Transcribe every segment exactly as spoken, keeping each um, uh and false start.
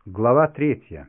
Глава третья.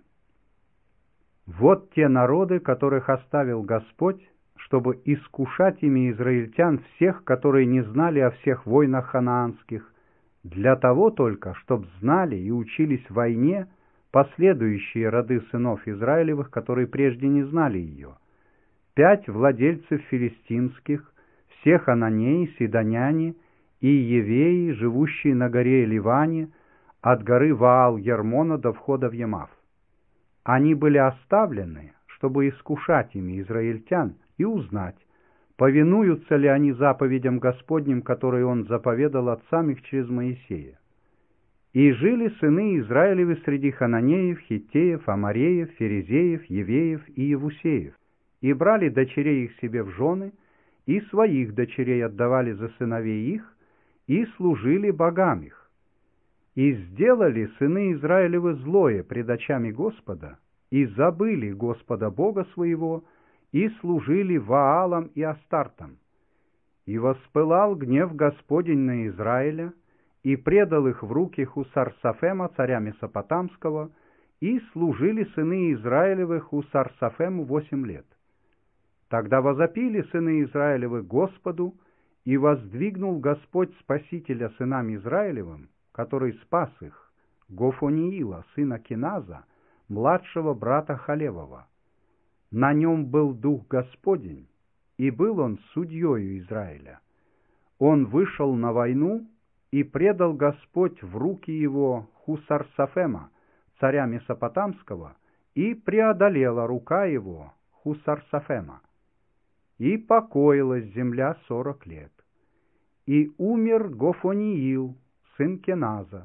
Вот те народы, которых оставил Господь, чтобы искушать ими израильтян всех, которые не знали о всех войнах ханаанских, для того только, чтоб знали и учились войне последующие роды сынов Израилевых, которые прежде не знали ее. Пять владельцев филистимских, все хананеи, сидоняне и евеи, живущие на горе Ливане, от горы Ваал-Ермона до входа в Ямав. Они были оставлены, чтобы искушать ими израильтян и узнать, повинуются ли они заповедям Господним, которые Он заповедал отцам их через Моисея. И жили сыны Израилевы среди хананеев, хиттеев, амореев, ферезеев, евеев и евусеев, и брали дочерей их себе в жены, и своих дочерей отдавали за сыновей их, и служили богам их. И сделали сыны Израилевы злое пред очами Господа, и забыли Господа Бога своего, и служили Ваалам и Астартам. И воспылал гнев Господень на Израиля, и предал их в руки Хусар-Сафема, царя Месопотамского, и служили сыны Израилевы Хусар-Сафему восемь лет. Тогда возопили сыны Израилевы Господу, и воздвигнул Господь Спасителя сынам Израилевым, который спас их, Гофониила, сына Киназа, младшего брата Халевова. На нем был Дух Господень, и был он судьею Израиля. Он вышел на войну, и предал Господь в руки его Хусар-Сафема, царя Месопотамского, и преодолела рука его Хусар-Сафема. И покоилась земля сорок лет. И умер Гофониил, сын Киназа.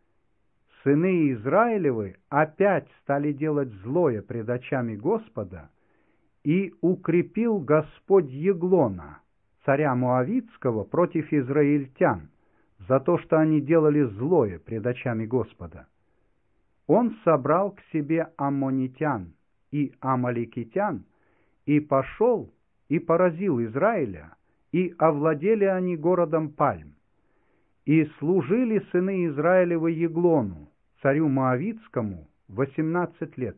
Сыны Израилевы опять стали делать злое пред очами Господа, и укрепил Господь Еглона, царя Моавитского, против израильтян, за то, что они делали злое пред очами Господа. Он собрал к себе аммонитян и амаликитян, и пошел и поразил Израиля, и овладели они городом Пальм. И служили сыны Израилевы Еглону, царю Моавитскому, восемнадцать лет.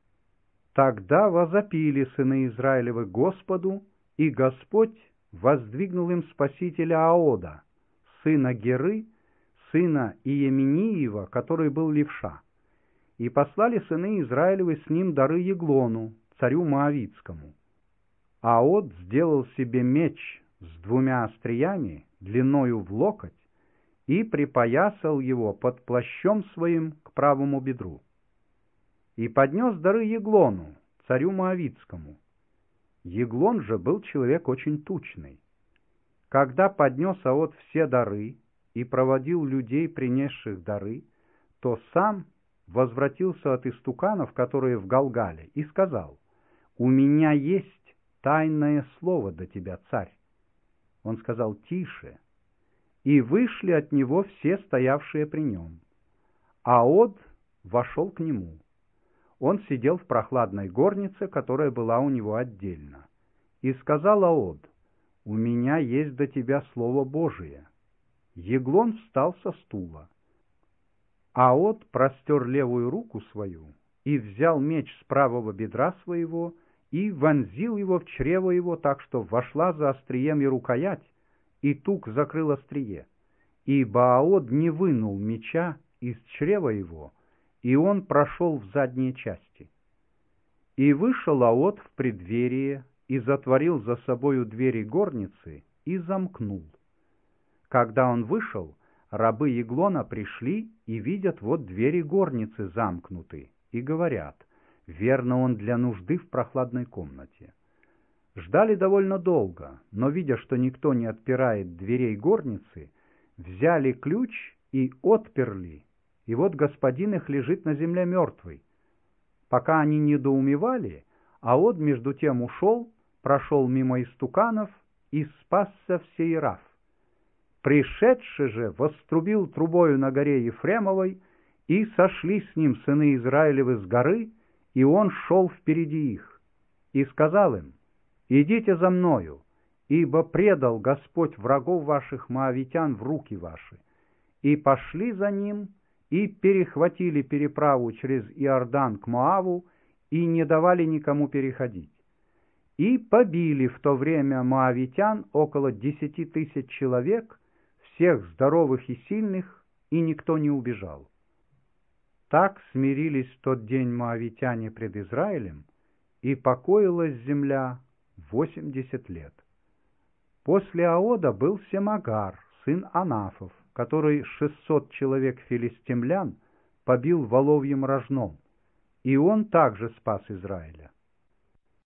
Тогда возопили сыны Израилевы Господу, и Господь воздвигнул им спасителя Аода, сына Геры, сына Иеминиева, который был левша. И послали сыны Израилевы с ним дары Еглону, царю Моавитскому. Аод сделал себе меч с двумя остриями, длиною в локоть, и припоясал его под плащом своим к правому бедру. И поднес дары Еглону, царю Моавитскому. Еглон же был человек очень тучный. Когда поднес Аод все дары и проводил людей, принесших дары, то сам возвратился от истуканов, которые в Галгале, и сказал: «У меня есть тайное слово до тебя, царь». Он сказал: «Тише». И вышли от него все стоявшие при нем. Аод вошел к нему. Он сидел в прохладной горнице, которая была у него отдельно. И сказал Аод: «У меня есть до тебя слово Божие». Еглон встал со стула. Аод простер левую руку свою и взял меч с правого бедра своего и вонзил его в чрево его, так что вошла за острием и рукоять, и тук закрыл острие. Ибо Аод не вынул меча из чрева его, и он прошел в задние части. И вышел Аод в преддверие, и затворил за собою двери горницы, и замкнул. Когда он вышел, рабы Еглона пришли и видят, вот двери горницы замкнуты, и говорят: верно, он для нужды в прохладной комнате. Ждали довольно долго, но, видя, что никто не отпирает дверей горницы, взяли ключ и отперли, и вот господин их лежит на земле мертвый. Пока они недоумевали, Аод между тем ушел, прошел мимо истуканов и спасся в Сеирав. Пришедший же вострубил трубою на горе Ефремовой, и сошли с ним сыны Израилевы с горы, и он шел впереди их. И сказал им: «Идите за мною, ибо предал Господь врагов ваших моавитян в руки ваши». И пошли за ним, и перехватили переправу через Иордан к Моаву и не давали никому переходить. И побили в то время моавитян около десяти тысяч человек, всех здоровых и сильных, и никто не убежал. Так смирились в тот день моавитяне пред Израилем, и покоилась земля восемьдесят лет. После Аода был Семагар, сын Анафов, который шестьсот человек филистимлян побил воловьим рожном, и он также спас Израиля.